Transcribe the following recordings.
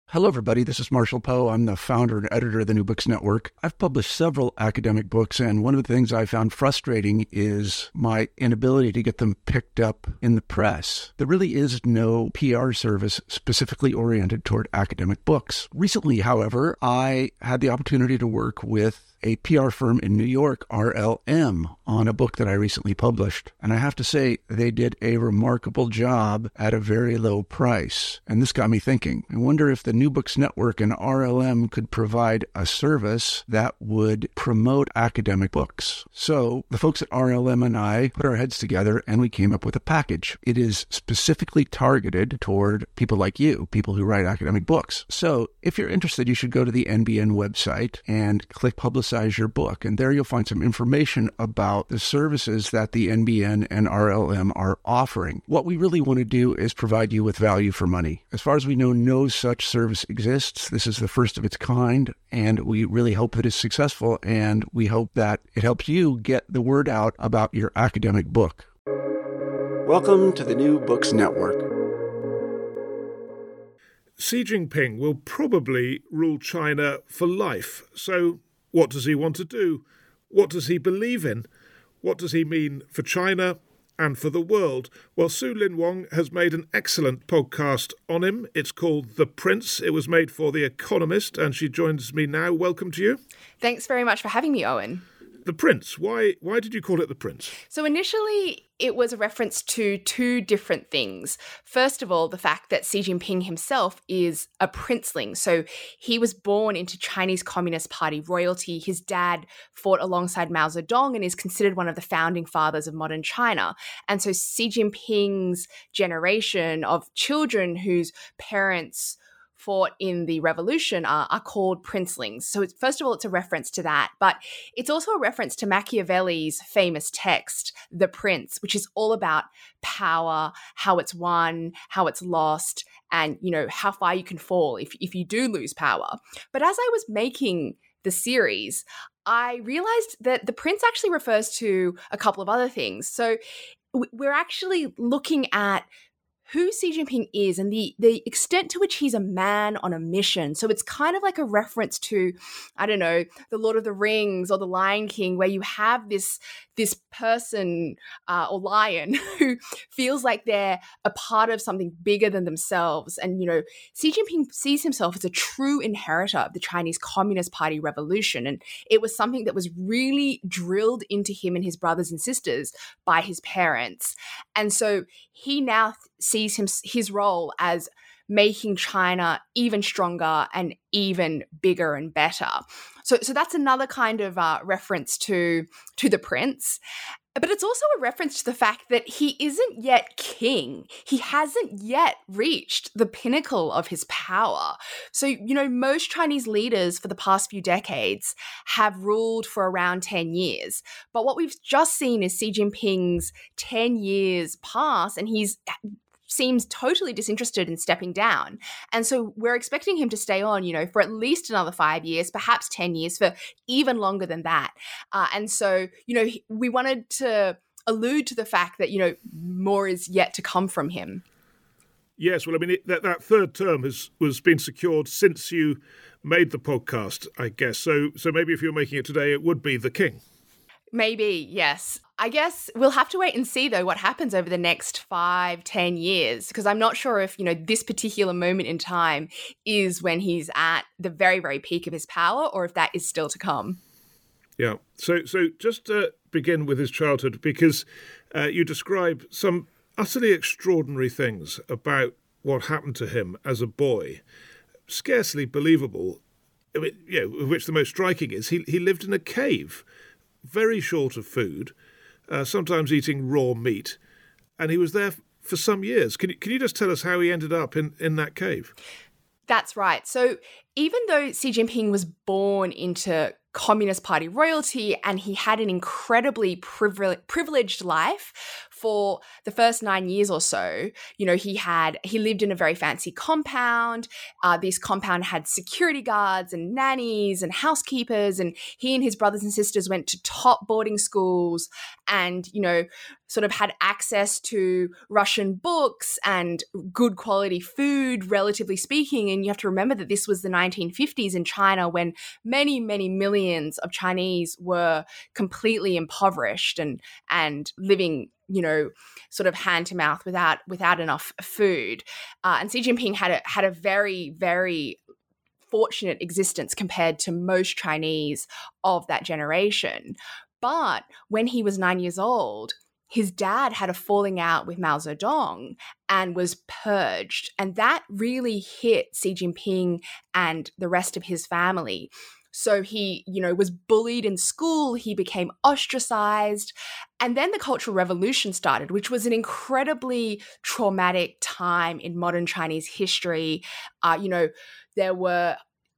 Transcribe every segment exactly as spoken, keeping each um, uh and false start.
Hello, everybody. This is Marshall Poe. I'm the founder and editor of the New Books Network. I've published several academic books, and one of the things I found frustrating is my inability to get them picked up in the press. There really is no P R service specifically oriented toward academic books. Recently, however, I had the opportunity to work with a P R firm in New York, R L M, on a book that I recently published. And I have to say, they did a remarkable job at a very low price. And this got me thinking. I wonder if the New Books Network and R L M could provide a service that would promote academic books. So the folks at R L M and I put our heads together and we came up with a package. It is specifically targeted toward people like you, people who write academic books. So if you're interested, you should go to the N B N website and click Publicize your book. And there you'll find some information about the services that the N B N and R L M are offering. What we really want to do is provide you with value for money. As far as we know, no such service exists. This is the first of its kind, and we really hope that it's successful, and we hope that it helps you get the word out about your academic book. Welcome to the New Books Network. Xi Jinping will probably rule China for life. So what does he want to do? What does he believe in? What does he mean for China and for the world? Well, Su Lin Wong has made an excellent podcast on him. It's called The Prince. It was made for The Economist, and she joins me now. Welcome to you. Thanks very much for having me, Owen. The Prince. Why, why did you call it The Prince? So initially, it was a reference to two different things. First of all, the fact that Xi Jinping himself is a princeling. So he was born into Chinese Communist Party royalty. His dad fought alongside Mao Zedong and is considered one of the founding fathers of modern China. And so Xi Jinping's generation of children whose parents fought in the revolution are, are called princelings. So it's, first of all, it's a reference to that, but it's also a reference to Machiavelli's famous text, The Prince, which is all about power, how it's won, how it's lost, and, you know, how far you can fall if, if you do lose power. But as I was making the series, I realized that The Prince actually refers to a couple of other things. So we're actually looking at who Xi Jinping is and the, the extent to which he's a man on a mission. So it's kind of like a reference to, I don't know, The Lord of the Rings or The Lion King, where you have this, this person uh, or lion who feels like they're a part of something bigger than themselves. And, you know, Xi Jinping sees himself as a true inheritor of the Chinese Communist Party revolution. And it was something that was really drilled into him and his brothers and sisters by his parents. And so he now sees him, his role as making China even stronger and even bigger and better. So, so that's another kind of uh, reference to, to the prince. But it's also a reference to the fact that he isn't yet king. He hasn't yet reached the pinnacle of his power. So, you know, most Chinese leaders for the past few decades have ruled for around ten years. But what we've just seen is Xi Jinping's ten years pass, and he's seems totally disinterested in stepping down. And so we're expecting him to stay on, you know, for at least another five years, perhaps ten years, for even longer than that. Uh, and so, you know, we wanted to allude to the fact that, you know, more is yet to come from him. Yes, well, I mean, it, that, that third term has was been secured since you made the podcast, I guess. So, so maybe if you're making it today, it would be the king. Maybe, yes. I guess we'll have to wait and see, though, what happens over the next five, ten years, because I'm not sure if, you know, this particular moment in time is when he's at the very, very peak of his power, or if that is still to come. Yeah. So, so just to begin with his childhood, because uh, you describe some utterly extraordinary things about what happened to him as a boy, scarcely believable. I mean, you know, which the most striking is he he lived in a cave, very short of food, uh, sometimes eating raw meat, and he was there for some years. Can you, can you just tell us how he ended up in, in that cave? That's right. So even though Xi Jinping was born into Communist Party royalty and he had an incredibly privile- privileged life, for the first nine years or so, you know, he had, he lived in a very fancy compound. Uh, this compound had security guards and nannies and housekeepers, and he and his brothers and sisters went to top boarding schools and, you know, sort of had access to Russian books and good quality food, relatively speaking. And you have to remember that this was the nineteen fifties in China, when many, many millions of Chinese were completely impoverished and and living, you know, sort of hand to mouth without without enough food. Uh, and Xi Jinping had a had a very, very fortunate existence compared to most Chinese of that generation. But when he was nine years old, his dad had a falling out with Mao Zedong and was purged. And that really hit Xi Jinping and the rest of his family. So he, you know, was bullied in school. He became ostracized. And then the Cultural Revolution started, which was an incredibly traumatic time in modern Chinese history. Uh, you know, there were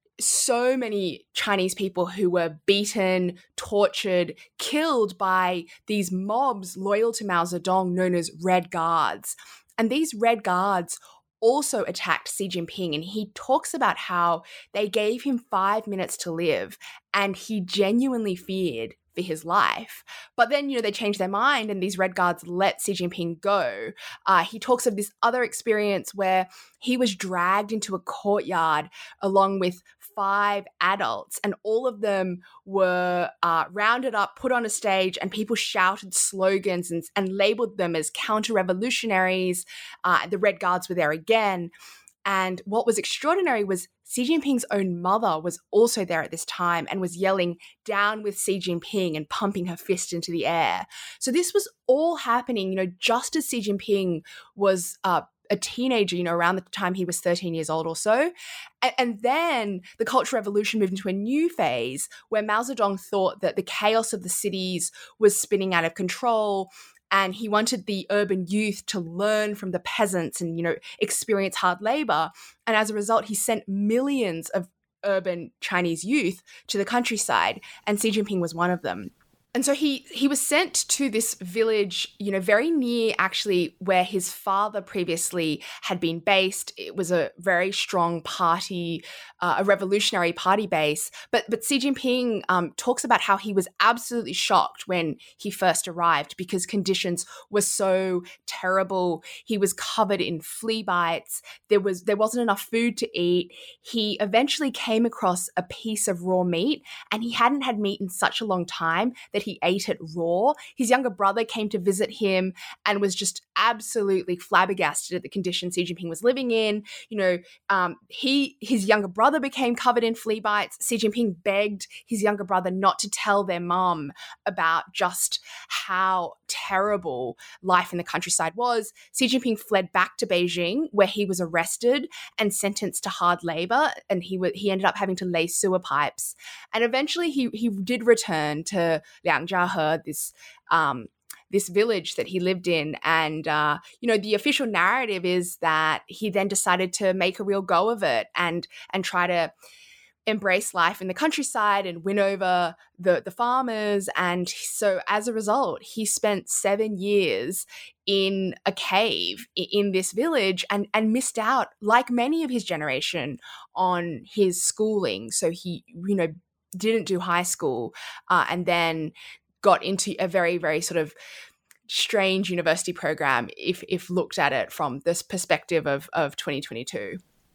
so many Chinese people who were beaten, tortured, killed by these mobs loyal to Mao Zedong known as Red Guards. And these Red Guards also attacked Xi Jinping, and he talks about how they gave him five minutes to live and he genuinely feared for his life. But then, you know, they changed their mind and these Red Guards let Xi Jinping go. Uh, he talks of this other experience where he was dragged into a courtyard along with five adults, and all of them were uh, rounded up, put on a stage, and people shouted slogans and, and labeled them as counter-revolutionaries. Uh, the Red Guards were there again. And what was extraordinary was Xi Jinping's own mother was also there at this time and was yelling, "Down with Xi Jinping," and pumping her fist into the air. So this was all happening, you know, just as Xi Jinping was uh, a teenager, you know, around the time he was thirteen years old or so. And, and then the Cultural Revolution moved into a new phase where Mao Zedong thought that the chaos of the cities was spinning out of control, and he wanted the urban youth to learn from the peasants and, you know, experience hard labor. And as a result, he sent millions of urban Chinese youth to the countryside, and Xi Jinping was one of them. And so he he was sent to this village, you know, very near actually where his father previously had been based. It was a very strong party, uh, a revolutionary party base. But but Xi Jinping um, talks about how he was absolutely shocked when he first arrived because conditions were so terrible. He was covered in flea bites. There was there wasn't enough food to eat. He eventually came across a piece of raw meat, and he hadn't had meat in such a long time that he ate it raw. His younger brother came to visit him and was just absolutely flabbergasted at the conditions Xi Jinping was living in. You know, um, he his younger brother became covered in flea bites. Xi Jinping begged his younger brother not to tell their mum about just how terrible life in the countryside was. Xi Jinping fled back to Beijing, where he was arrested and sentenced to hard labor, and he w- he ended up having to lay sewer pipes. And eventually he he did return to Liangjiahe, this um, this village that he lived in. And, uh, you know, the official narrative is that he then decided to make a real go of it and and try to embrace life in the countryside and win over the, the farmers. And so as a result, he spent seven years in a cave in this village and, and missed out, like many of his generation, on his schooling. So he, you know, didn't do high school uh, and then got into a very, very sort of strange university program if if looked at it from this perspective of, of twenty twenty-two.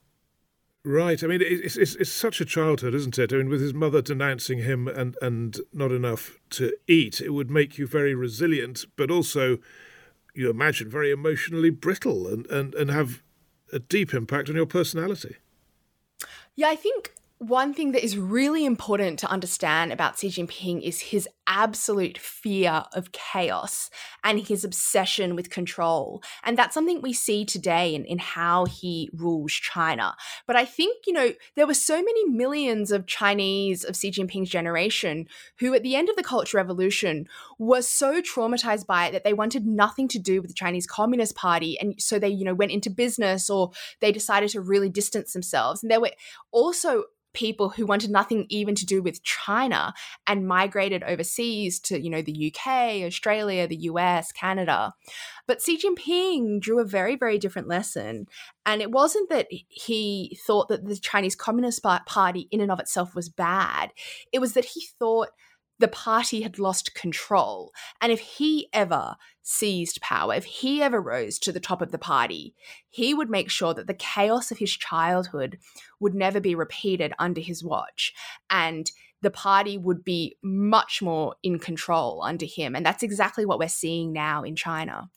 Right. I mean, it's, it's it's such a childhood, isn't it? I mean, with his mother denouncing him and, and not enough to eat, it would make you very resilient, but also, you imagine, very emotionally brittle and, and, and have a deep impact on your personality. Yeah, I think one thing that is really important to understand about Xi Jinping is his absolute fear of chaos and his obsession with control. And that's something we see today in, in how he rules China. But I think, you know, there were so many millions of Chinese of Xi Jinping's generation who at the end of the Cultural Revolution were so traumatized by it that they wanted nothing to do with the Chinese Communist Party. And so they, you know, went into business or they decided to really distance themselves. And there were also people who wanted nothing even to do with China and migrated overseas overseas to, you know, the U K, Australia, the U S, Canada. But Xi Jinping drew a very, very different lesson. And it wasn't that he thought that the Chinese Communist Party in and of itself was bad. It was that he thought the party had lost control. And if he ever seized power, if he ever rose to the top of the party, he would make sure that the chaos of his childhood would never be repeated under his watch. And the party would be much more in control under him. And that's exactly what we're seeing now in China.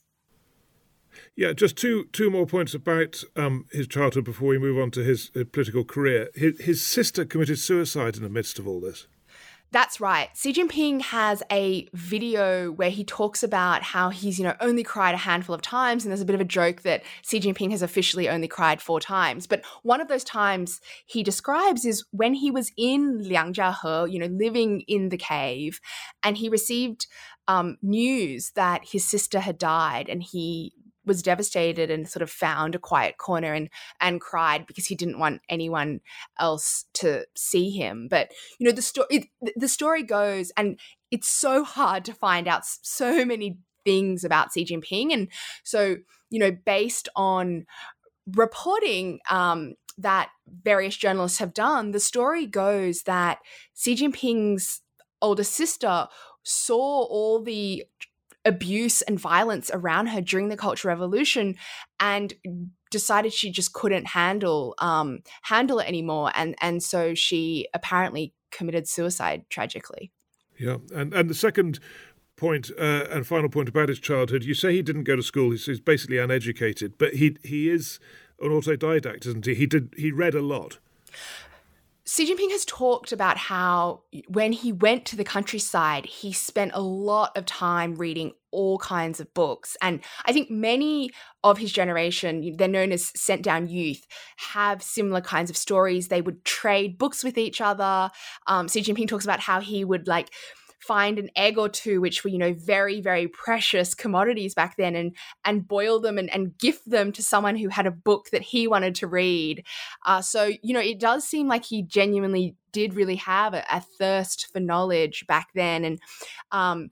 Yeah, just two two more points about um, his childhood before we move on to his, his political career. His, his sister committed suicide in the midst of all this. That's right. Xi Jinping has a video where he talks about how he's, you know, only cried a handful of times. And there's a bit of a joke that Xi Jinping has officially only cried four times. But one of those times he describes is when he was in Liangjiahe, you know, living in the cave, and he received um, news that his sister had died, and he was devastated and sort of found a quiet corner and and cried because he didn't want anyone else to see him. But, you know, the story the story goes, and it's so hard to find out so many things about Xi Jinping. And so, you know, based on reporting um, that various journalists have done, the story goes that Xi Jinping's older sister saw all the abuse and violence around her during the Cultural Revolution and decided she just couldn't handle um, handle it anymore. And, and so she apparently committed suicide, tragically. Yeah. And, and the second point uh, and final point about his childhood, you say he didn't go to school. He's, he's basically uneducated, but he he is an autodidact, isn't he? He did he read a lot. Xi Jinping has talked about how when he went to the countryside, he spent a lot of time reading all kinds of books. And I think many of his generation, they're known as sent down youth, have similar kinds of stories. They would trade books with each other. Um, Xi Jinping talks about how he would like find an egg or two, which were, you know, very, very precious commodities back then, and and boil them and, and gift them to someone who had a book that he wanted to read. Uh, so, you know, it does seem like he genuinely did really have a, a thirst for knowledge back then. And um,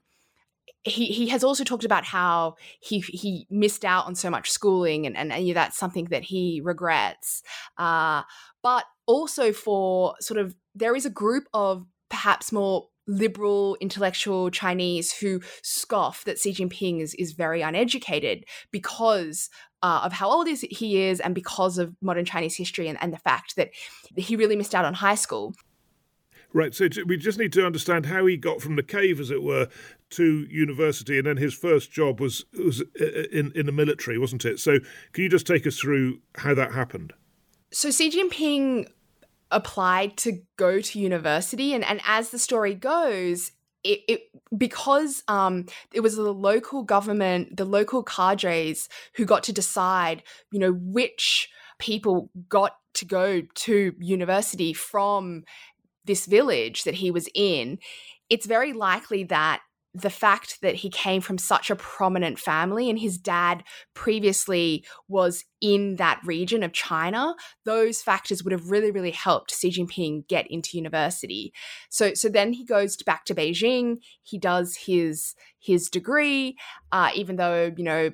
he he has also talked about how he he missed out on so much schooling, and, and, and you know, that's something that he regrets. Uh, but also for sort of, there is a group of perhaps more liberal intellectual Chinese who scoff that Xi Jinping is, is very uneducated because uh, of how old is he is and because of modern Chinese history and, and the fact that he really missed out on high school. Right, so we just need to understand how he got from the cave, as it were, to university, and then his first job was was in, in the military, wasn't it? So can you just take us through how that happened? So Xi Jinping applied to go to university, and, and as the story goes, it, it because um, it was the local government, the local cadres who got to decide, you know, which people got to go to university from this village that he was in. It's very likely that the fact that he came from such a prominent family and his dad previously was in that region of China, those factors would have really, really helped Xi Jinping get into university. So, so then he goes back to Beijing. He does his his degree, uh, even though, you know,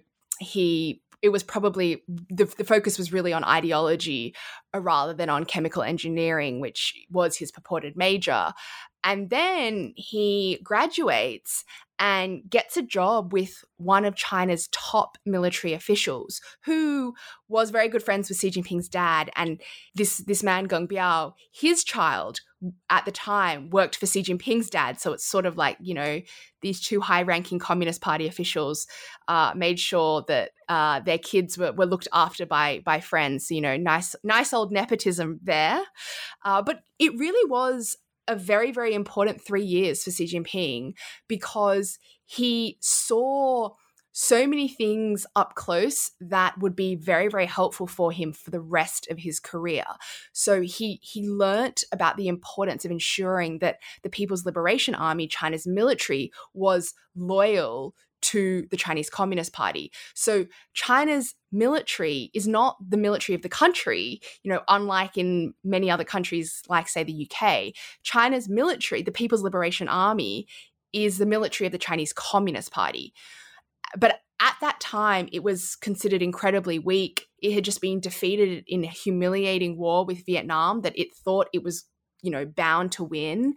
he it was probably the, the focus was really on ideology uh, rather than on chemical engineering, which was his purported major. And then he graduates and gets a job with one of China's top military officials, who was very good friends with Xi Jinping's dad. And this, this man, Geng Biao, his child at the time worked for Xi Jinping's dad. So it's sort of like, you know, these two high-ranking Communist Party officials uh, made sure that uh, their kids were, were looked after by by friends. You know, nice, nice old nepotism there. Uh, but it really was a very, very important three years for Xi Jinping because he saw so many things up close that would be very, very helpful for him for the rest of his career. So he he learnt about the importance of ensuring that the People's Liberation Army, China's military, was loyal to the Chinese Communist Party. So China's military is not the military of the country, you know, unlike in many other countries like, say, the U K. China's military, the People's Liberation Army, is the military of the Chinese Communist Party. But at that time, it was considered incredibly weak. It had just been defeated in a humiliating war with Vietnam that it thought it was, you know, bound to win.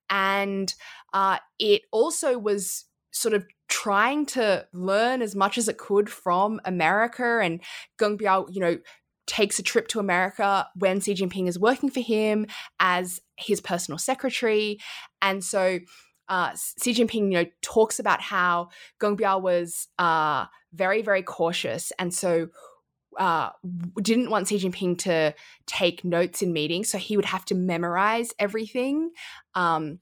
And uh, it also was sort of trying to learn as much as it could from America. And Geng Biao, you know, takes a trip to America when Xi Jinping is working for him as his personal secretary. And so uh, Xi Jinping, you know, talks about how Geng Biao was uh, very, very cautious. And so uh, didn't want Xi Jinping to take notes in meetings. So he would have to memorize everything. Um,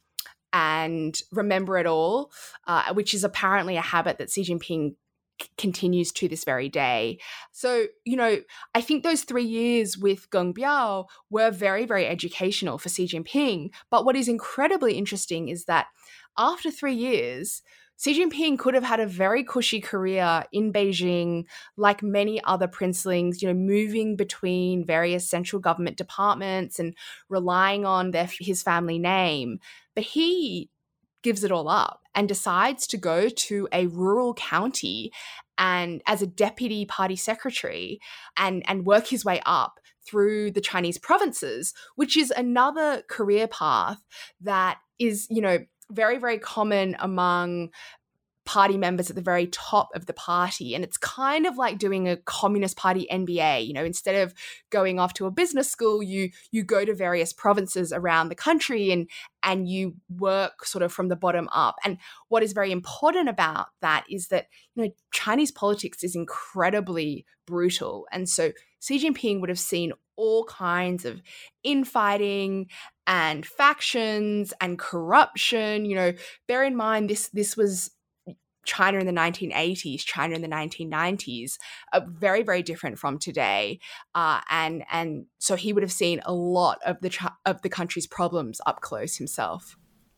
and remember it all, uh, which is apparently a habit that Xi Jinping c- continues to this very day. So, you know, I think those three years with Geng Biao were very, very educational for Xi Jinping. But what is incredibly interesting is that after three years, Xi Jinping could have had a very cushy career in Beijing, like many other princelings, you know, moving between various central government departments and relying on their, his family name. But he gives it all up and decides to go to a rural county and as a deputy party secretary and, and work his way up through the Chinese provinces, which is another career path that is, you know, very, very common among party members at the very top of the party. And it's kind of like doing a Communist Party M B A. You know, instead of going off to a business school, you you go to various provinces around the country and and you work sort of from the bottom up. And what is very important about that is that, you know, Chinese politics is incredibly brutal. And so Xi Jinping would have seen all kinds of infighting and factions and corruption. You know, bear in mind this this was China in the nineteen eighties, China in the nineteen nineties, uh, very, very different from today. Uh, and and so he would have seen a lot of the ch- of the country's problems up close himself.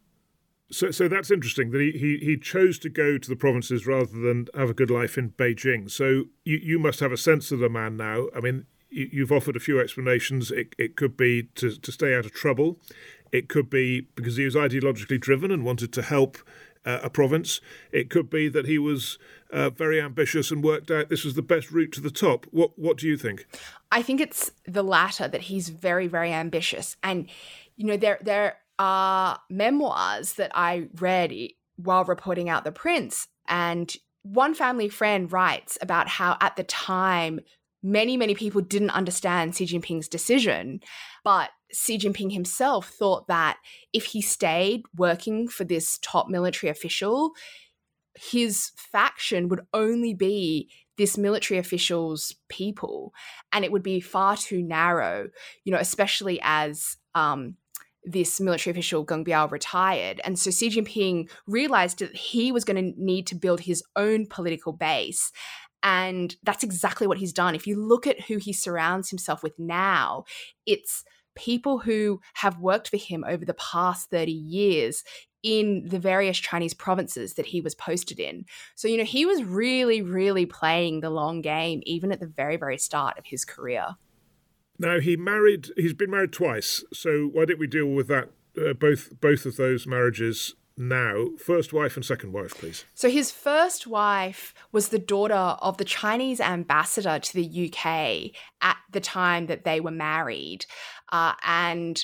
So, so that's interesting that he, he he chose to go to the provinces rather than have a good life in Beijing. So you, you must have a sense of the man now. I mean, you, you've offered a few explanations. It it could be to, to stay out of trouble. It could be because he was ideologically driven and wanted to help Uh, a province. It could be that he was uh, very ambitious and worked out this was the best route to the top. What What do you think? I think it's the latter, that he's very, very ambitious. And, you know, there there are memoirs that I read while reporting out The Prince. And one family friend writes about how at the time, many, many people didn't understand Xi Jinping's decision, but Xi Jinping himself thought that if he stayed working for this top military official, his faction would only be this military official's people, and it would be far too narrow, you know, especially as um, this military official, Geng Biao, retired. And so Xi Jinping realized that he was going to need to build his own political base. And that's exactly what he's done. If you look at who he surrounds himself with now, it's people who have worked for him over the past thirty years in the various Chinese provinces that he was posted in. So, you know, he was really, really playing the long game, even at the very, very start of his career. Now, he married, he's been married twice. So why don't we deal with that, uh, both both of those marriages now? First wife and second wife, please. So his first wife was the daughter of the Chinese ambassador to the U K at the time that they were married. Uh, and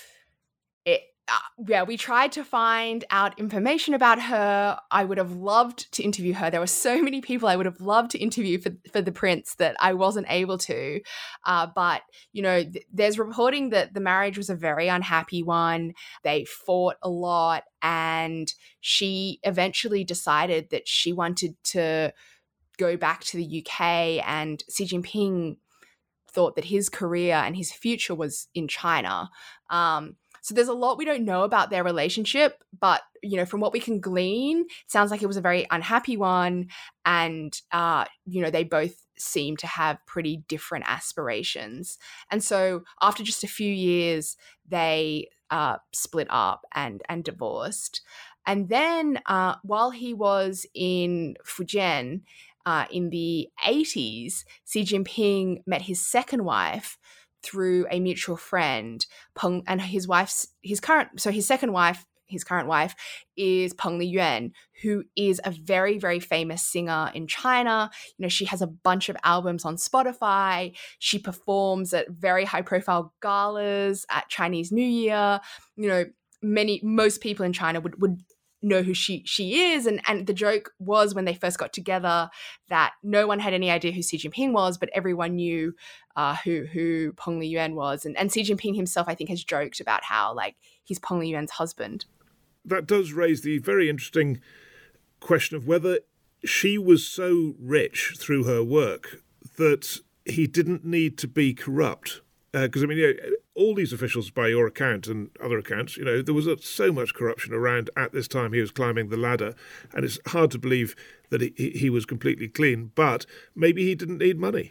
it, uh, yeah, we tried to find out information about her. I would have loved to interview her. There were so many people I would have loved to interview for, for the Prince that I wasn't able to. Uh, but, you know, th- there's reporting that the marriage was a very unhappy one. They fought a lot, and she eventually decided that she wanted to go back to the U K, and Xi Jinping thought that his career and his future was in China. Um, so there's a lot we don't know about their relationship, but, you know, from what we can glean, it sounds like it was a very unhappy one. And, uh, you know, they both seem to have pretty different aspirations. And so after just a few years, they uh, split up and, and divorced. And then uh, while he was in Fujian, Uh, in the eighties, Xi Jinping met his second wife through a mutual friend, Peng, and his wife's his current so his second wife his current wife, is Peng Liyuan, who is a very, very famous singer in China. You know, she has a bunch of albums on Spotify. She performs at very high-profile galas at Chinese New Year. You know, many, most people in China would would know who she she is. And, and the joke was when they first got together that no one had any idea who Xi Jinping was, but everyone knew uh, who who Peng Liyuan was. And, and Xi Jinping himself, I think, has joked about how, like, he's Peng Liyuan's husband. That does raise the very interesting question of whether she was so rich through her work that he didn't need to be corrupt. Because, uh, I mean, you know, all these officials, by your account and other accounts, you know, there was uh, so much corruption around at this time he was climbing the ladder. And it's hard to believe that he, he was completely clean. But maybe he didn't need money.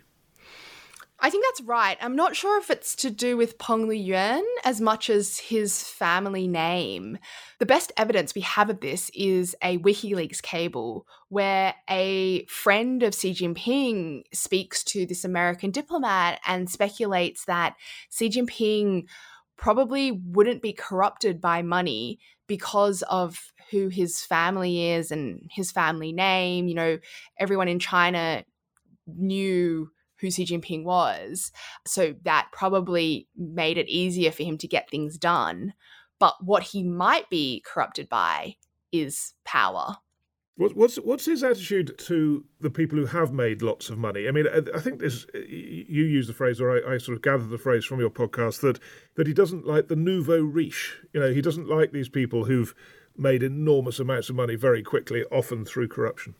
I think that's right. I'm not sure if it's to do with Peng Liyuan as much as his family name. The best evidence we have of this is a WikiLeaks cable where a friend of Xi Jinping speaks to this American diplomat and speculates that Xi Jinping probably wouldn't be corrupted by money because of who his family is and his family name. You know, everyone in China knew who Xi Jinping was. So that probably made it easier for him to get things done. But what he might be corrupted by is power. What's what's his attitude to the people who have made lots of money? I mean, I think this. You use the phrase, or I, I sort of gather the phrase from your podcast that that he doesn't like the nouveau riche. You know, he doesn't like these people who've made enormous amounts of money very quickly, often through corruption.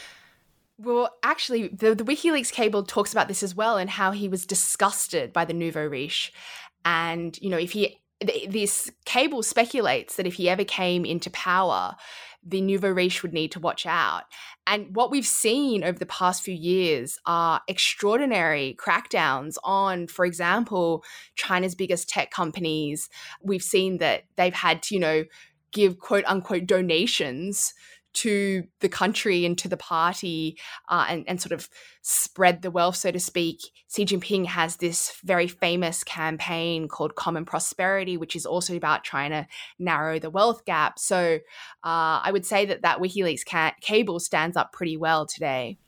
Well, actually, the, the WikiLeaks cable talks about this as well, and how he was disgusted by the nouveau riche. And, you know, if he, this cable speculates that if he ever came into power, the nouveau riche would need to watch out. And what we've seen over the past few years are extraordinary crackdowns on, for example, China's biggest tech companies. We've seen that they've had to, you know, give quote unquote donations to the country and to the party uh, and, and sort of spread the wealth, so to speak. Xi Jinping has this very famous campaign called Common Prosperity, which is also about trying to narrow the wealth gap. So uh, I would say that that WikiLeaks ca- cable stands up pretty well today.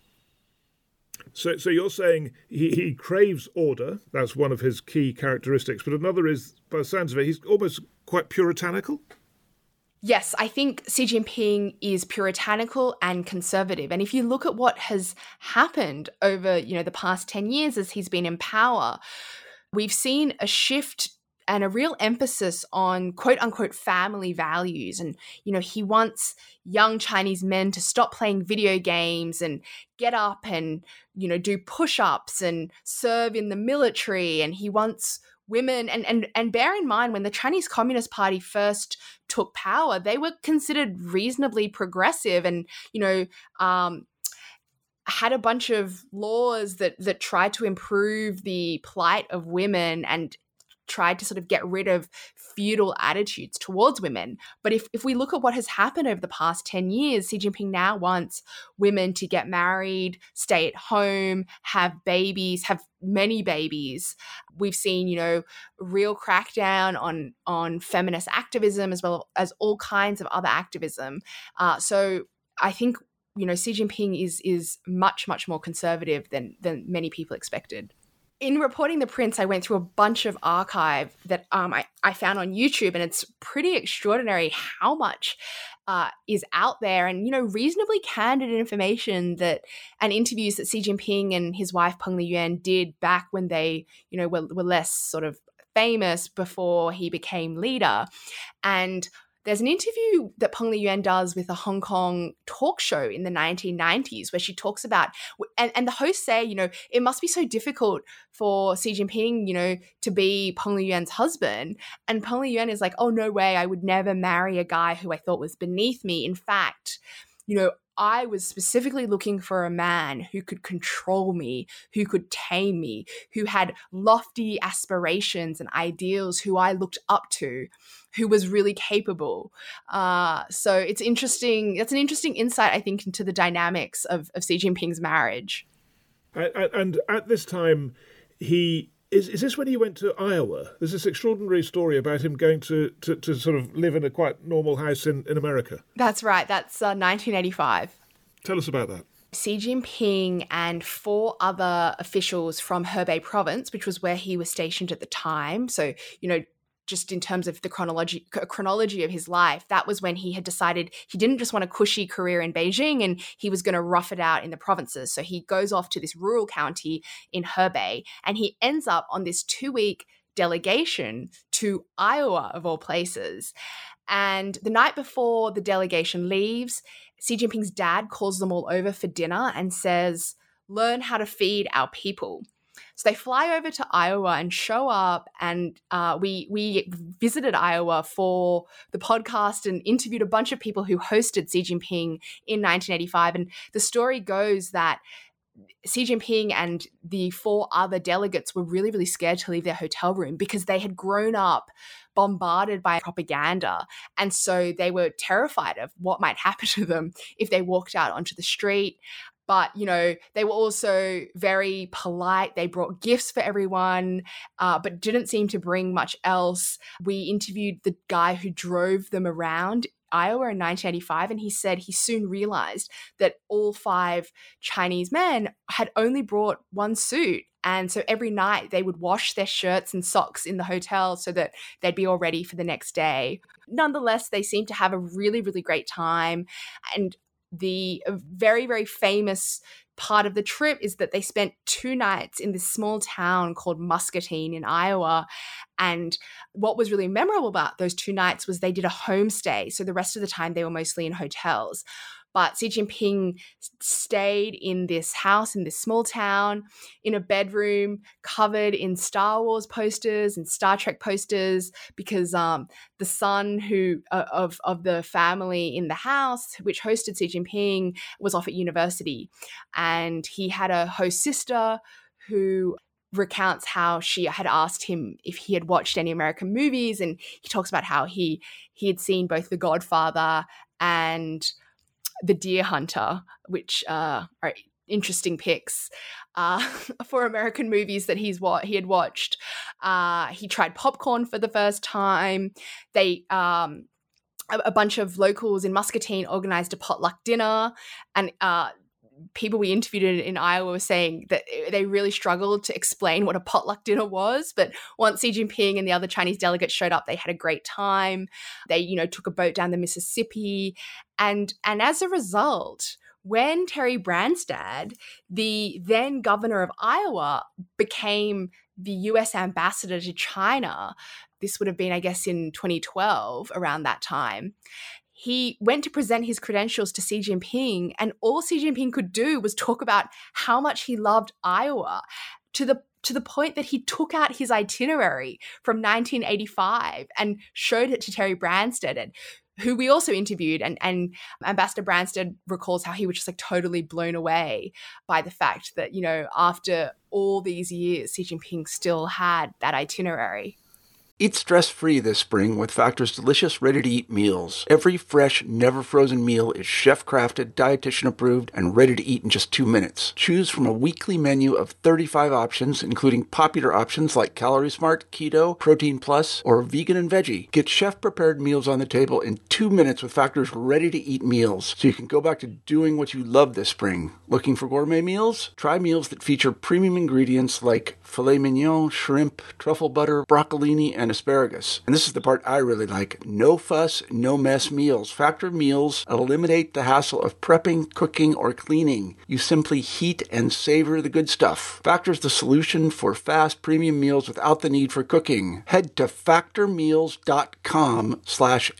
So, so you're saying he, he craves order. That's one of his key characteristics. But another is, by the sounds of it, he's almost quite puritanical. Yes, I think Xi Jinping is puritanical and conservative. And if you look at what has happened over, you know, the past ten years as he's been in power, we've seen a shift and a real emphasis on quote unquote family values. And, you know, he wants young Chinese men to stop playing video games and get up and, you know, do push-ups and serve in the military. And he wants women, and, and, and bear in mind, when the Chinese Communist Party first took power, they were considered reasonably progressive and, you know, um, had a bunch of laws that that tried to improve the plight of women and tried to sort of get rid of feudal attitudes towards women. But if, if we look at what has happened over the past ten years, Xi Jinping now wants women to get married, stay at home, have babies, have many babies. We've seen, you know, real crackdown on, on feminist activism as well as all kinds of other activism. Uh, so I think, you know, Xi Jinping is is much, much more conservative than than many people expected. In reporting The Prince, I went through a bunch of archive that um, I, I found on YouTube, and it's pretty extraordinary how much uh, is out there, and, you know, reasonably candid information that and interviews that Xi Jinping and his wife Peng Liyuan did back when they, you know, were, were less sort of famous before he became leader. And there's an interview that Peng Liyuan does with a Hong Kong talk show in the nineteen nineties where she talks about, and, and the hosts say, you know, it must be so difficult for Xi Jinping, you know, to be Peng Liyuan's husband. And Peng Liyuan is like, oh, no way, I would never marry a guy who I thought was beneath me. In fact, you know, I was specifically looking for a man who could control me, who could tame me, who had lofty aspirations and ideals, who I looked up to, who was really capable. Uh, so it's interesting. That's an interesting insight, I think, into the dynamics of, of Xi Jinping's marriage. And, and at this time, he Is is this when he went to Iowa? There's this extraordinary story about him going to, to, to sort of live in a quite normal house in, in America. That's right. That's uh, nineteen eighty-five. Tell us about that. Xi Jinping and four other officials from Hebei province, which was where he was stationed at the time. So, you know, just in terms of the chronology chronology of his life, that was when he had decided he didn't just want a cushy career in Beijing and he was going to rough it out in the provinces. So he goes off to this rural county in Hebei and he ends up on this two-week delegation to Iowa, of all places. And the night before the delegation leaves, Xi Jinping's dad calls them all over for dinner and says, "Learn how to feed our people." So they fly over to Iowa and show up, and uh, we we visited Iowa for the podcast and interviewed a bunch of people who hosted Xi Jinping in nineteen eighty-five. And the story goes that Xi Jinping and the four other delegates were really, really scared to leave their hotel room because they had grown up bombarded by propaganda. And so they were terrified of what might happen to them if they walked out onto the street. But, you know, they were also very polite. They brought gifts for everyone, uh, but didn't seem to bring much else. We interviewed the guy who drove them around Iowa in nineteen eighty-five, and he said he soon realized that all five Chinese men had only brought one suit. And so every night they would wash their shirts and socks in the hotel so that they'd be all ready for the next day. Nonetheless, they seemed to have a really, really great time. And the very, very famous part of the trip is that they spent two nights in this small town called Muscatine in Iowa. And what was really memorable about those two nights was they did a homestay. So the rest of the time they were mostly in hotels. But Xi Jinping stayed in this house in this small town in a bedroom covered in Star Wars posters and Star Trek posters because um, the son who uh, of, of the family in the house, which hosted Xi Jinping, was off at university. And he had a host sister who recounts how she had asked him if he had watched any American movies. And he talks about how he he had seen both The Godfather and The Deer Hunter, which uh, are interesting picks uh, for American movies that he's what he had watched. Uh, he tried popcorn for the first time. They um, a, a bunch of locals in Muscatine organized a potluck dinner, and uh, people we interviewed in, in Iowa were saying that they really struggled to explain what a potluck dinner was. But once Xi Jinping and the other Chinese delegates showed up, they had a great time. They, you know, took a boat down the Mississippi. And, and as a result, when Terry Branstad, the then governor of Iowa, became the U S ambassador to China, this would have been, I guess, in twenty twelve, around that time, he went to present his credentials to Xi Jinping, and all Xi Jinping could do was talk about how much he loved Iowa, to the to the point that he took out his itinerary from nineteen eighty-five and showed it to Terry Branstad, and who we also interviewed. And, and Ambassador Branstad recalls how he was just like totally blown away by the fact that, you know, after all these years, Xi Jinping still had that itinerary. Eat stress-free this spring with Factor's delicious, ready-to-eat meals. Every fresh, never-frozen meal is chef-crafted, dietitian-approved, and ready to eat in just two minutes. Choose from a weekly menu of thirty-five options, including popular options like Calorie Smart, Keto, Protein Plus, or Vegan and Veggie. Get chef-prepared meals on the table in two minutes with Factor's ready-to-eat meals, so you can go back to doing what you love this spring. Looking for gourmet meals? Try meals that feature premium ingredients like filet mignon, shrimp, truffle butter, broccolini, and asparagus. And this is the part I really like. No fuss, no mess meals. Factor meals eliminate the hassle of prepping, cooking, or cleaning. You simply heat and savor the good stuff. Factor's the solution for fast premium meals without the need for cooking. Head to factormeals.com slash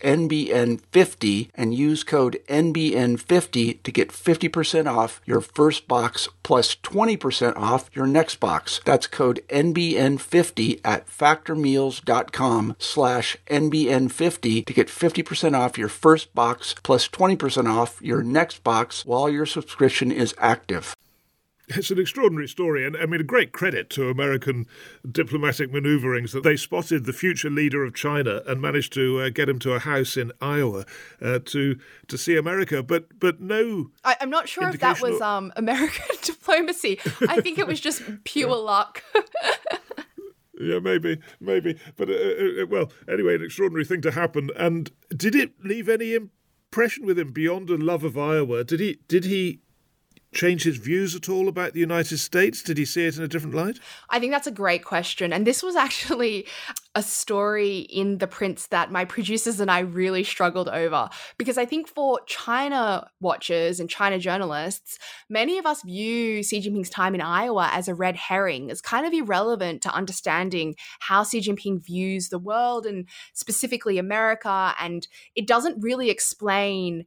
NBN50 and use code N B N fifty to get fifty percent off your first box plus twenty percent off your next box. That's code N B N fifty at factormeals.com slash NBN50 to get fifty percent off your first box plus twenty percent off your next box while your subscription is active. It's an extraordinary story, and I mean, a great credit to American diplomatic maneuverings that they spotted the future leader of China and managed to uh, get him to a house in Iowa uh, to to see America. But but no, I, I'm not sure if that was or... um, American diplomacy. I think it was just pure luck. Yeah, maybe, maybe. But, uh, uh, well, anyway, an extraordinary thing to happen. And did it leave any impression with him beyond a love of Iowa? Did he, did he change his views at all about the United States? Did he see it in a different light? I think that's a great question. And this was actually a story in The Prince that my producers and I really struggled over, because I think for China watchers and China journalists, many of us view Xi Jinping's time in Iowa as a red herring, as kind of irrelevant to understanding how Xi Jinping views the world and specifically America. And it doesn't really explain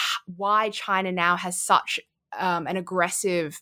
why China now has such Um, an aggressive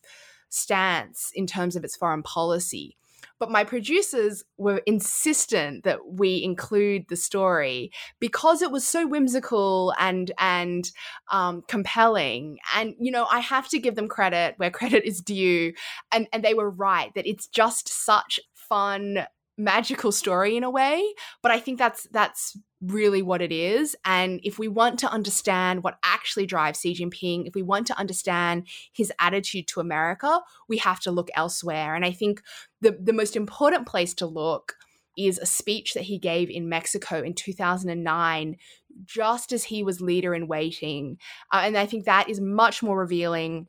stance in terms of its foreign policy. But my producers were insistent that we include the story because it was so whimsical and and um, compelling. And, you know, I have to give them credit where credit is due. And, and they were right that it's just such fun, magical story in a way. But I think that's that's really what it is. And if we want to understand what actually drives Xi Jinping, if we want to understand his attitude to America, we have to look elsewhere. And I think the, the most important place to look is a speech that he gave in Mexico in two thousand nine, just as he was leader in waiting. Uh, and I think that is much more revealing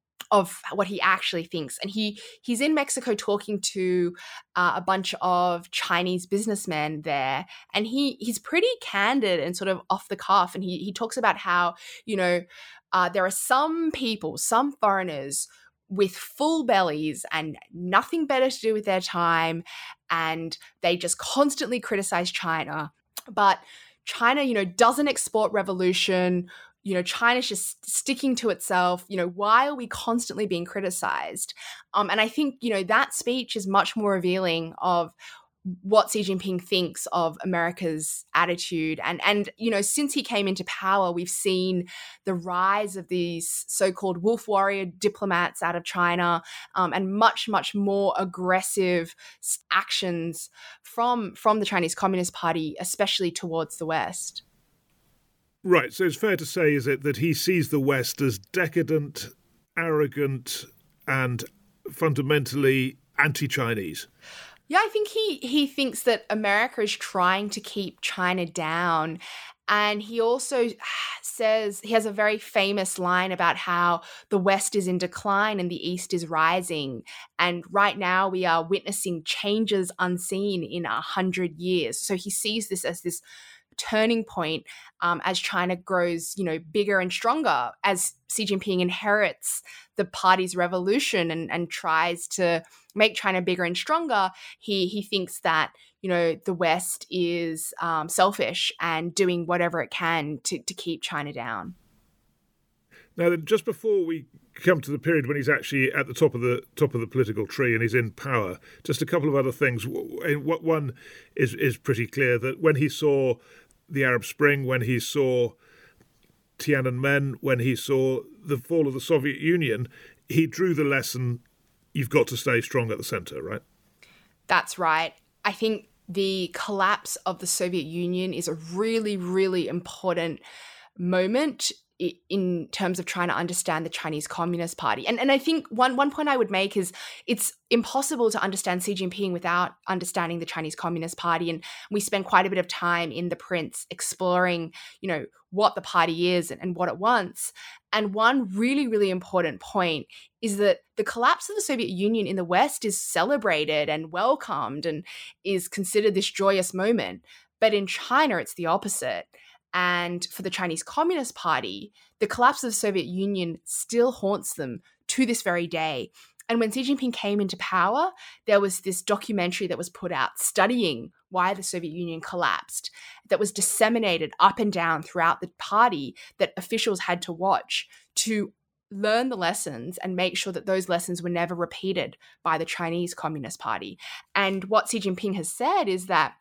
of what he actually thinks. And he he's in Mexico talking to uh, a bunch of Chinese businessmen there. And he he's pretty candid and sort of off the cuff. And he, he talks about how, you know, uh, there are some people, some foreigners with full bellies and nothing better to do with their time. And they just constantly criticize China. But China, you know, doesn't export revolution. You know, China's just sticking to itself. You know, why are we constantly being criticized? Um, and I think, you know, that speech is much more revealing of what Xi Jinping thinks of America's attitude. And, and you know, since he came into power, we've seen the rise of these so-called wolf warrior diplomats out of China, um, and much, much more aggressive actions from, from the Chinese Communist Party, especially towards the West. Right, so it's fair to say, is it, that he sees the West as decadent, arrogant, and fundamentally anti-Chinese? Yeah, I think he he thinks that America is trying to keep China down. And he also says, he has a very famous line about how the West is in decline and the East is rising. And right now we are witnessing changes unseen in a hundred years. So he sees this as this turning point um, as China grows, you know, bigger and stronger, as Xi Jinping inherits the party's revolution and, and tries to make China bigger and stronger. He he thinks that, you know, the West is um, selfish and doing whatever it can to, to keep China down. Now, just before we come to the period when he's actually at the top of the top of the political tree and he's in power, just a couple of other things. What one is is pretty clear, that when he saw the Arab Spring, when he saw Tiananmen, when he saw the fall of the Soviet Union, he drew the lesson: you've got to stay strong at the center, right? That's right. I think the collapse of the Soviet Union is a really, really important moment in terms of trying to understand the Chinese Communist Party. And and I think one, one point I would make is it's impossible to understand Xi Jinping without understanding the Chinese Communist Party. And we spend quite a bit of time in The Prince exploring, you know, what the party is and, and what it wants. And one really, really important point is that the collapse of the Soviet Union in the West is celebrated and welcomed and is considered this joyous moment. But in China, it's the opposite. And for the Chinese Communist Party, the collapse of the Soviet Union still haunts them to this very day. And when Xi Jinping came into power, there was this documentary that was put out studying why the Soviet Union collapsed, that was disseminated up and down throughout the party, that officials had to watch to learn the lessons and make sure that those lessons were never repeated by the Chinese Communist Party. And what Xi Jinping has said is that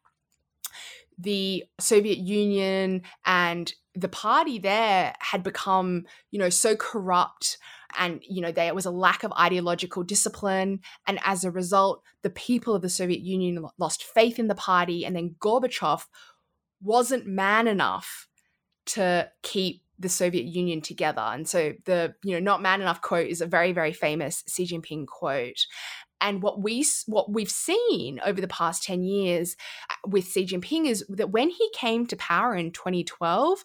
the Soviet Union and the party there had become, you know, so corrupt, and, you know, there was a lack of ideological discipline. And as a result, the people of the Soviet Union lost faith in the party. And then Gorbachev wasn't man enough to keep the Soviet Union together. And so the, you know, not man enough quote is a very, very famous Xi Jinping quote. And what we what we've seen over the past ten years with Xi Jinping is that when he came to power in twenty twelve,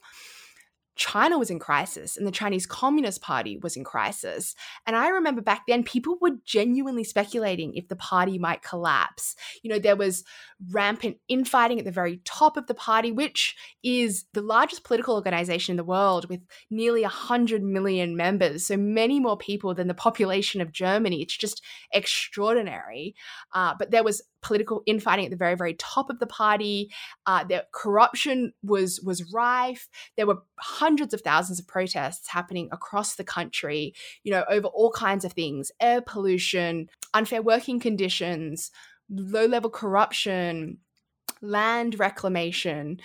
China was in crisis and the Chinese Communist Party was in crisis. And I remember back then people were genuinely speculating if the party might collapse. You know, there was rampant infighting at the very top of the party, which is the largest political organization in the world with nearly one hundred million members, so many more people than the population of Germany. It's just extraordinary. Uh, but there was political infighting at the very, very top of the party. Uh, the corruption was was rife. There were hundreds of thousands of protests happening across the country, you know, over all kinds of things: air pollution, unfair working conditions, low-level corruption, land reclamation.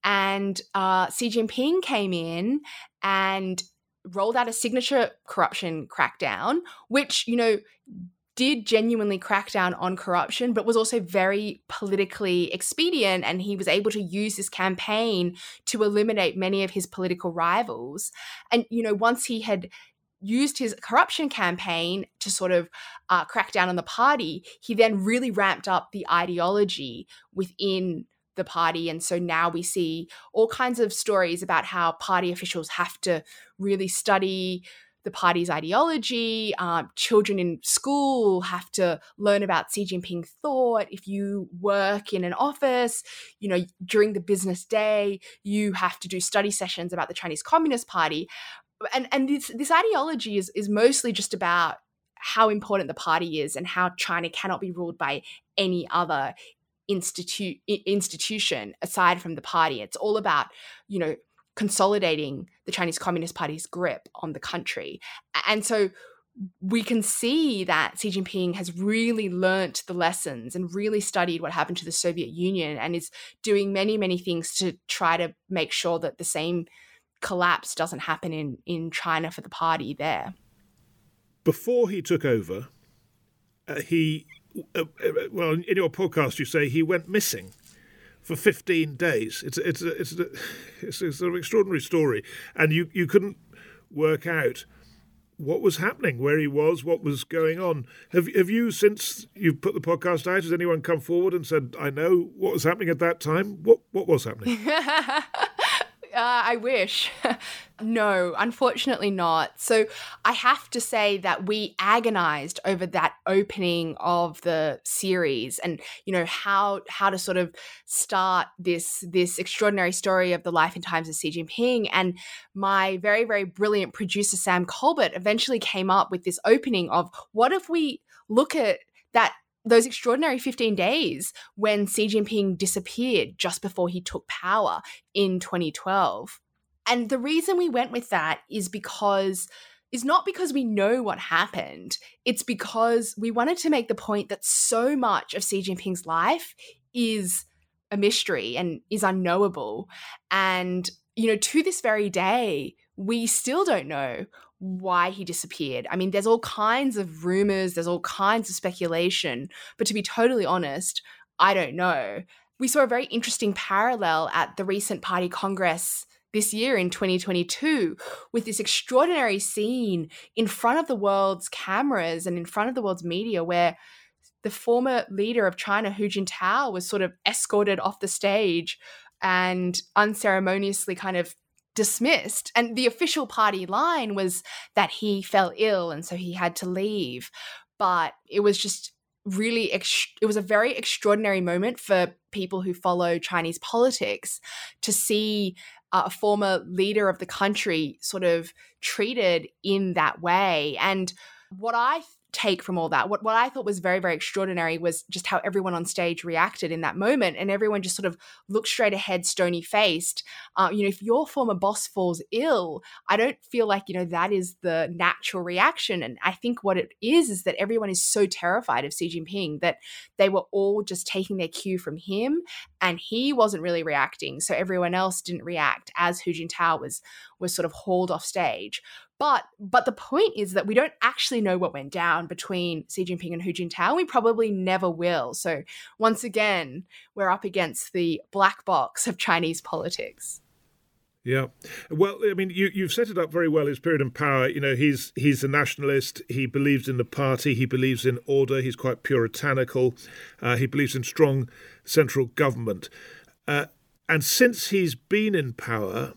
And uh, Xi Jinping came in and rolled out a signature corruption crackdown, which, you know, did genuinely crack down on corruption, but was also very politically expedient. And he was able to use this campaign to eliminate many of his political rivals. And, you know, once he had used his corruption campaign to sort of uh, crack down on the party, he then really ramped up the ideology within the party. And so now we see all kinds of stories about how party officials have to really study the party's ideology. Um, children in school have to learn about Xi Jinping thought. If you work in an office, you know, during the business day, you have to do study sessions about the Chinese Communist Party. And and this this ideology is is mostly just about how important the party is and how China cannot be ruled by any other institute institution aside from the party. It's all about, you know, consolidating the Chinese Communist Party's grip on the country. And so we can see that Xi Jinping has really learnt the lessons and really studied what happened to the Soviet Union and is doing many, many things to try to make sure that the same collapse doesn't happen in, in China for the party there. Before he took over, uh, he, uh, well, in your podcast you say he went missing for fifteen days. It's it's a, it's a, it's a sort of extraordinary story, and you, you couldn't work out what was happening, where he was, what was going on. Have have you, since you've put the podcast out, has anyone come forward and said, "I know what was happening at that time"? What what was happening? Uh, I wish. No, unfortunately not. So I have to say that we agonized over that opening of the series and, you know, how how to sort of start this this extraordinary story of the life and times of Xi Jinping. And my very, very brilliant producer, Sam Colbert, eventually came up with this opening of what if we look at that those extraordinary fifteen days when Xi Jinping disappeared just before he took power in twenty twelve. And the reason we went with that is because is not because we know what happened. It's because we wanted to make the point that so much of Xi Jinping's life is a mystery and is unknowable. And, you know, to this very day, we still don't know why he disappeared. I mean, there's all kinds of rumors, there's all kinds of speculation, but to be totally honest, I don't know. We saw a very interesting parallel at the recent party congress this year in twenty twenty-two with this extraordinary scene in front of the world's cameras and in front of the world's media where the former leader of China, Hu Jintao, was sort of escorted off the stage and unceremoniously kind of dismissed. And the official party line was that he fell ill and so he had to leave. But it was just really, ex- it was a very extraordinary moment for people who follow Chinese politics to see uh, a former leader of the country sort of treated in that way. And what I take from all that, what, what I thought was very, very extraordinary was just how everyone on stage reacted in that moment. And everyone just sort of looked straight ahead, stony faced. Uh, you know, if your former boss falls ill, I don't feel like, you know, that is the natural reaction. And I think what it is, is that everyone is so terrified of Xi Jinping that they were all just taking their cue from him and he wasn't really reacting. So everyone else didn't react as Hu Jintao was, was sort of hauled off stage. But but the point is that we don't actually know what went down between Xi Jinping and Hu Jintao. We probably never will. So once again, we're up against the black box of Chinese politics. Yeah. Well, I mean, you, you've set it up very well, his period in power. You know, he's he's a nationalist. He believes in the party. He believes in order. He's quite puritanical. Uh, he believes in strong central government. Uh, and since he's been in power,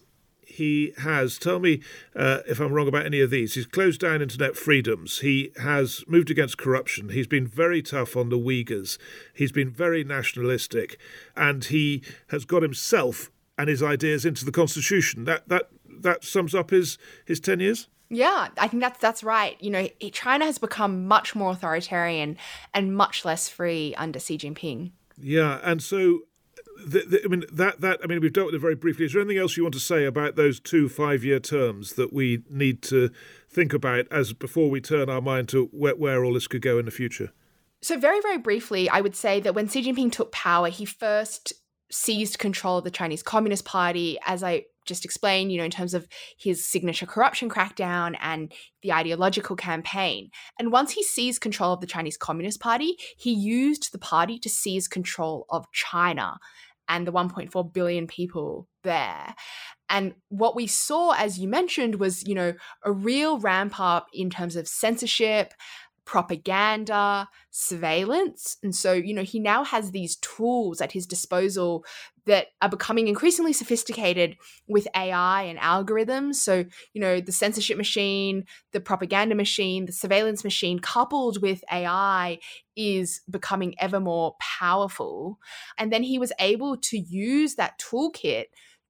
he has, tell me uh, if I'm wrong about any of these, he's closed down internet freedoms. He has moved against corruption. He's been very tough on the Uyghurs. He's been very nationalistic. And he has got himself and his ideas into the constitution. That that that sums up his his ten years. Yeah, I think that's that's right. You know, China has become much more authoritarian and much less free under Xi Jinping. Yeah, and so the, the, I mean that that I mean we've dealt with it very briefly. Is there anything else you want to say about those two five-year terms that we need to think about as before we turn our mind to where, where all this could go in the future? So very very briefly, I would say that when Xi Jinping took power, he first seized control of the Chinese Communist Party, as I just explained, you know, in terms of his signature corruption crackdown and the ideological campaign. And once he seized control of the Chinese Communist Party, he used the party to seize control of China and the one point four billion people there. And what we saw, as you mentioned, was, you know, a real ramp up in terms of censorship, propaganda, surveillance. And so, you know, he now has these tools at his disposal that are becoming increasingly sophisticated with A I and algorithms. So, you know, the censorship machine, the propaganda machine, the surveillance machine, coupled with A I is becoming ever more powerful. And then he was able to use that toolkit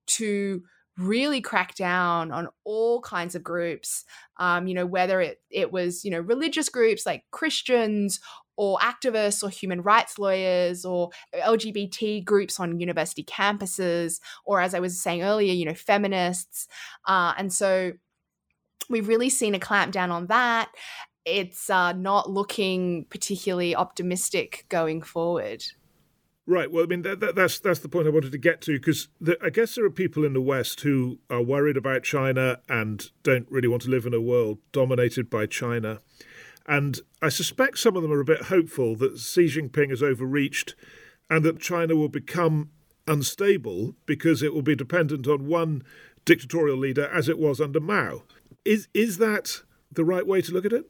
to really crack down on all kinds of groups, um, you know, whether it, it was, you know, religious groups like Christians or activists or human rights lawyers or L G B T groups on university campuses, or as I was saying earlier, you know, feminists. Uh, and so we've really seen a clampdown on that. It's uh, not looking particularly optimistic going forward. Right. Well, I mean, that, that, that's that's the point I wanted to get to, because I guess there are people in the West who are worried about China and don't really want to live in a world dominated by China. And I suspect some of them are a bit hopeful that Xi Jinping has overreached and that China will become unstable because it will be dependent on one dictatorial leader, as it was under Mao. Is is that the right way to look at it?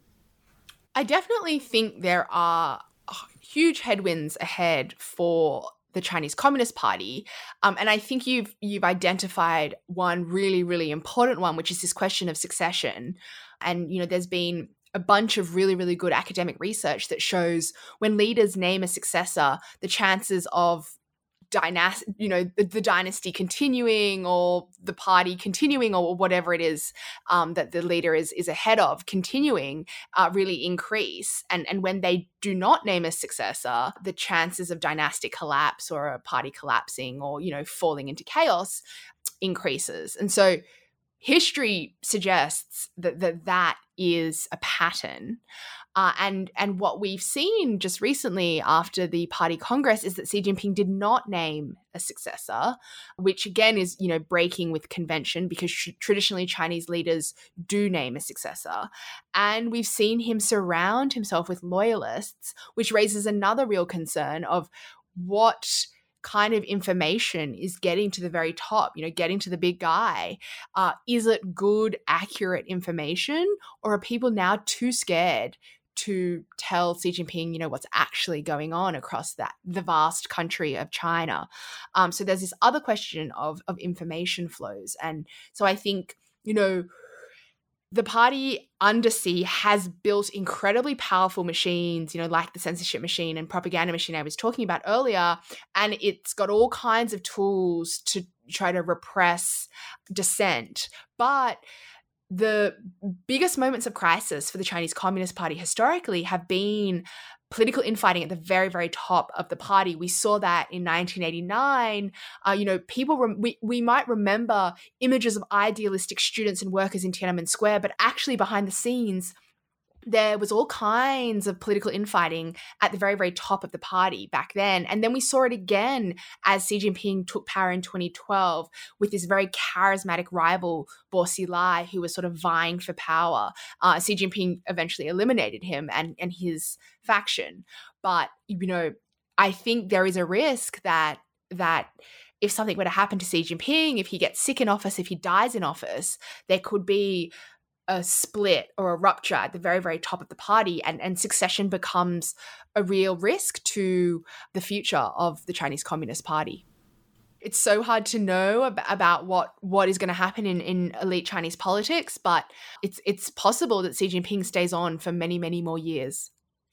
I definitely think there are huge headwinds ahead for the Chinese Communist Party. Um, and I think you've you've identified one really, really important one, which is this question of succession. And, you know, there's been a bunch of really, really good academic research that shows when leaders name a successor, the chances of dynasty, you know, the, the dynasty continuing or the party continuing or whatever it is um, that the leader is is ahead of continuing uh, really increase. And and when they do not name a successor, the chances of dynastic collapse or a party collapsing or, you know, falling into chaos increases. And so history suggests that that, that is a pattern. Uh, and and what we've seen just recently after the party congress is that Xi Jinping did not name a successor, which again is, you know, breaking with convention because tr- traditionally Chinese leaders do name a successor. And we've seen him surround himself with loyalists, which raises another real concern of what kind of information is getting to the very top, you know, getting to the big guy. Uh, is it good, accurate information, or are people now too scared to tell Xi Jinping, you know, what's actually going on across that the vast country of China? Um, so there's this other question of of information flows, and so I think, you know, the party under Xi has built incredibly powerful machines, you know, like the censorship machine and propaganda machine I was talking about earlier, and it's got all kinds of tools to try to repress dissent, but the biggest moments of crisis for the Chinese Communist Party historically have been political infighting at the very, very top of the party. We saw that in nineteen eighty-nine. Uh, you know, people, rem- we, we might remember images of idealistic students and workers in Tiananmen Square, but actually behind the scenes, there was all kinds of political infighting at the very, very top of the party back then. And then we saw it again as Xi Jinping took power in twenty twelve with this very charismatic rival, Bo Xilai, who was sort of vying for power. Uh, Xi Jinping eventually eliminated him and, and his faction. But, you know, I think there is a risk that that if something were to happen to Xi Jinping, if he gets sick in office, if he dies in office, there could be a split or a rupture at the very, very top of the party, and, and succession becomes a real risk to the future of the Chinese Communist Party. It's so hard to know ab- about what, what is going to happen in, in elite Chinese politics, but it's it's possible that Xi Jinping stays on for many, many more years.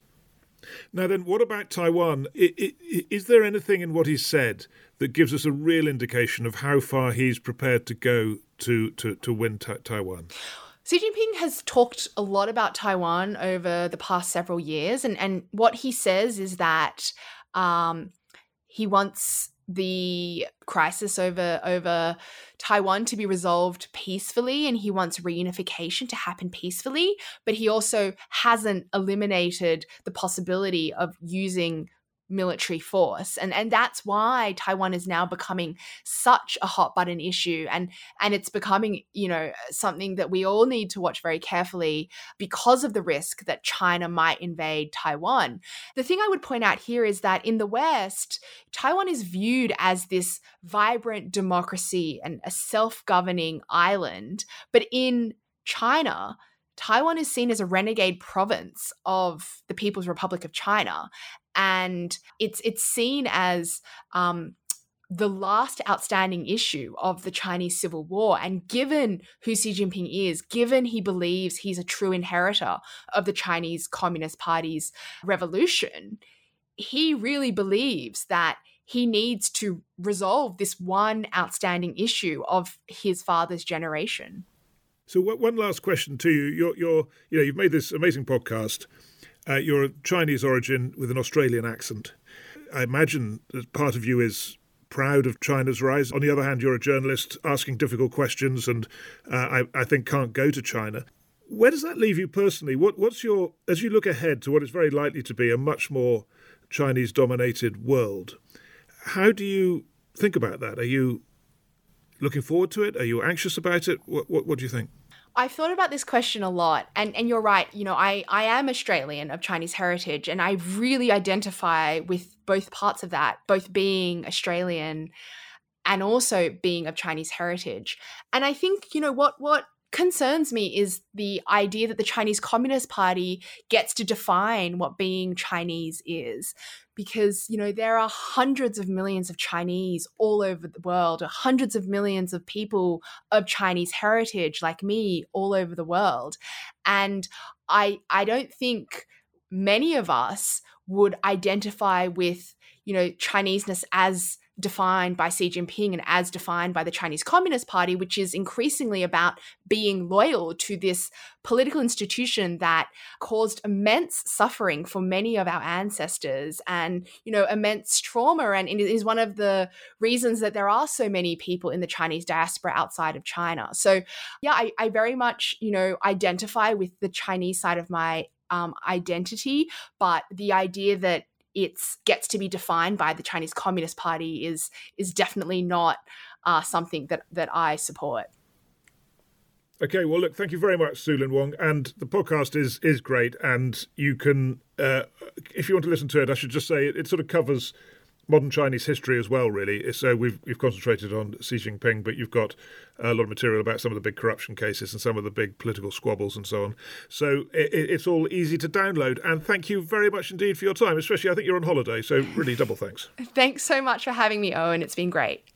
Now then, what about Taiwan? I, I, is there anything in what he's said that gives us a real indication of how far he's prepared to go to, to, to win ta- Taiwan? Xi Jinping has talked a lot about Taiwan over the past several years, and, and what he says is that um, he wants the crisis over over Taiwan to be resolved peacefully, and he wants reunification to happen peacefully, but he also hasn't eliminated the possibility of using military force. And and that's why Taiwan is now becoming such a hot button issue, and and it's becoming, you know, something that we all need to watch very carefully because of the risk that China might invade Taiwan. The thing I would point out here is that in the West, Taiwan is viewed as this vibrant democracy and a self-governing island, but in China, Taiwan is seen as a renegade province of the People's Republic of China. And it's it's seen as um, the last outstanding issue of the Chinese Civil War. And given who Xi Jinping is, given he believes he's a true inheritor of the Chinese Communist Party's revolution, he really believes that he needs to resolve this one outstanding issue of his father's generation. So one last question to you. You're, you're, you know, you've made this amazing podcast. Uh, you're of Chinese origin with an Australian accent. I imagine that part of you is proud of China's rise. On the other hand, you're a journalist asking difficult questions and uh, I, I think can't go to China. Where does that leave you personally? What, what's your, as you look ahead to what is very likely to be a much more Chinese-dominated world, how do you think about that? Are you looking forward to it? Are you anxious about it? What, what, what do you think? I've thought about this question a lot, and, and you're right. You know, I, I am Australian of Chinese heritage, and I really identify with both parts of that, both being Australian and also being of Chinese heritage. And I think, you know, what what concerns me is the idea that the Chinese Communist Party gets to define what being Chinese is. Because, you know, there are hundreds of millions of Chinese all over the world, hundreds of millions of people of Chinese heritage like me all over the world. And I I don't think many of us would identify with, you know, Chineseness as defined by Xi Jinping and as defined by the Chinese Communist Party, which is increasingly about being loyal to this political institution that caused immense suffering for many of our ancestors and, you know, immense trauma. And it is one of the reasons that there are so many people in the Chinese diaspora outside of China. So, yeah, I, I very much, you know, identify with the Chinese side of my um, identity, but the idea that it gets to be defined by the Chinese Communist Party is is definitely not uh, something that, that I support. Okay, well, look, thank you very much, Sue Lin Wong. And the podcast is is great. And you can, uh, if you want to listen to it, I should just say it, it sort of covers modern Chinese history as well, really. So we've we've concentrated on Xi Jinping, but you've got a lot of material about some of the big corruption cases and some of the big political squabbles and so on. So it, it's all easy to download. And thank you very much indeed for your time, especially I think you're on holiday. So really double thanks. Thanks so much for having me, Owen. It's been great.